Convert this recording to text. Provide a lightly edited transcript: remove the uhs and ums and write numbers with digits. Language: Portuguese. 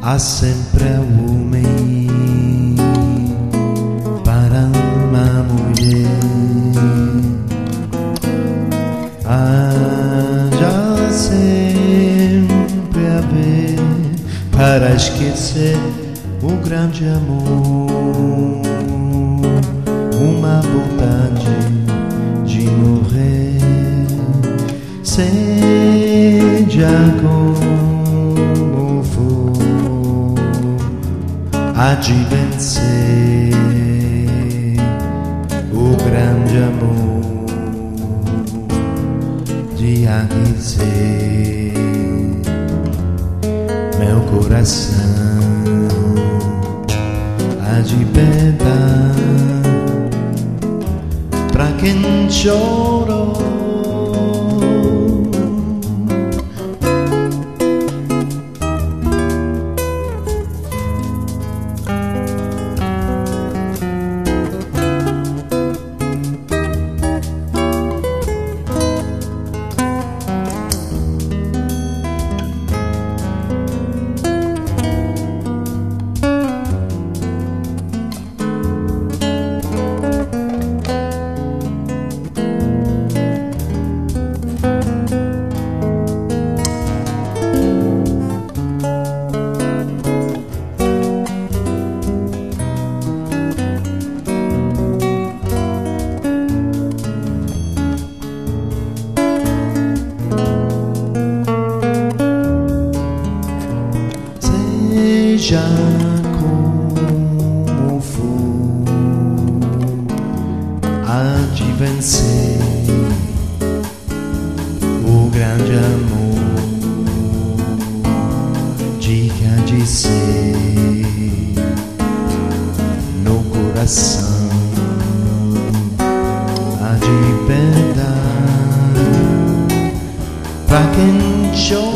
há sempre homem para uma mulher. Haja sempre haver para esquecer o grande amor, uma vontade de morrer, seja como for, há de vencer o grande amor de aquecer meu coração. Há de pedar pra quem chorou. Seja como for, há de vencer o grande amor de que há de ser no coração. Há de pedar pra quem chora.